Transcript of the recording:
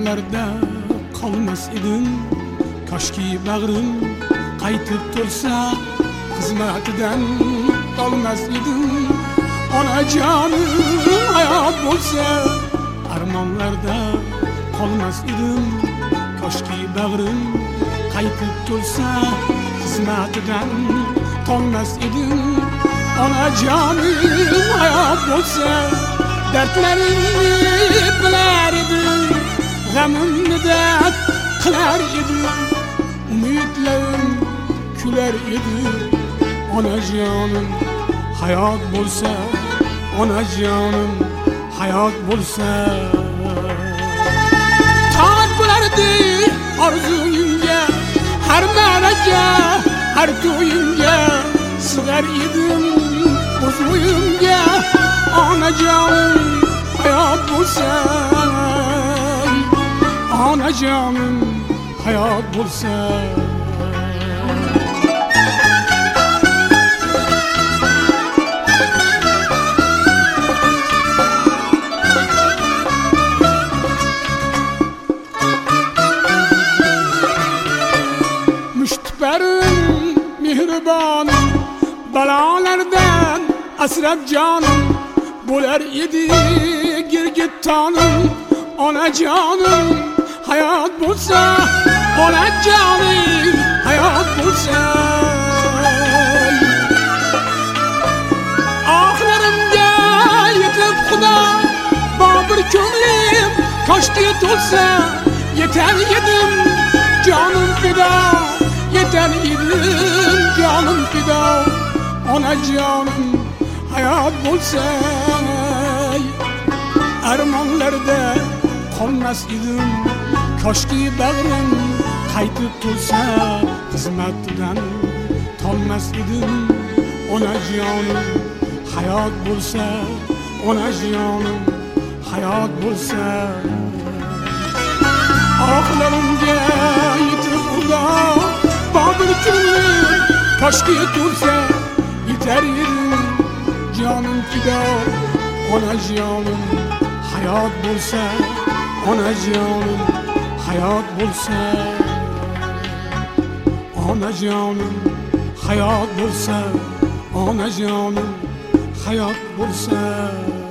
armonlarda qolmas edim, koshki bag'rim qaytib tursa, xizmatidan qolmas edim. Onajonim hayot bo'lsa, armonlarda qolmas edim, koshki bag'rim qaytib tursa, xizmatidan qolmas edim. Onajonim hayot bo'lsa, dardlarimni bilar edim, g'amimni dard qilar edim, umidlarim kular edi. Onajonim hayot bo'lsa, onajonim hayot bo'lsa, toat bo'lardi orzuyimga, har maraka, har to'yimga sig'ar edim o'z o'yimga. Onajonim hayot bo'lsa, onajonim hayot bo'lsa. Mushtbarim mehribonim, balolardan asrab jonim bo'lar edi girgittonim. Onajonim hayot bo'lsa, onajonim hayot bo'lsa. Oxlarimga yetib xudo, bobir ko'nglim koshki to'lsa, yetar edim jonim fido, yetar edim jonim fido. Onajonim hayot bo'lsa, armonlarda qolmas edim, koshki bag'rim qaytib tursa, xizmatidan tolmas edim. Onajonim hayot bo'lsa, onajonim hayot bo'lsa. Oxlarimga yetib xudo, bobir ko'nglim koshki tursa, yetar edim jonim fido. Onajonim hayot bo'lsa, onajonim hayot bo'lsa. Onajonim hayot bo'lsa, onajonim hayot bo'lsa.